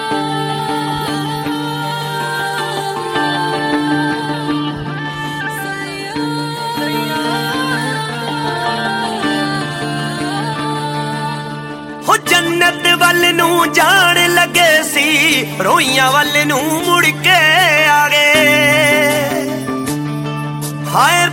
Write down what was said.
जन्नत वल नू जान लगे सी रोइयां वल नू मुड़ के आ गए। हाय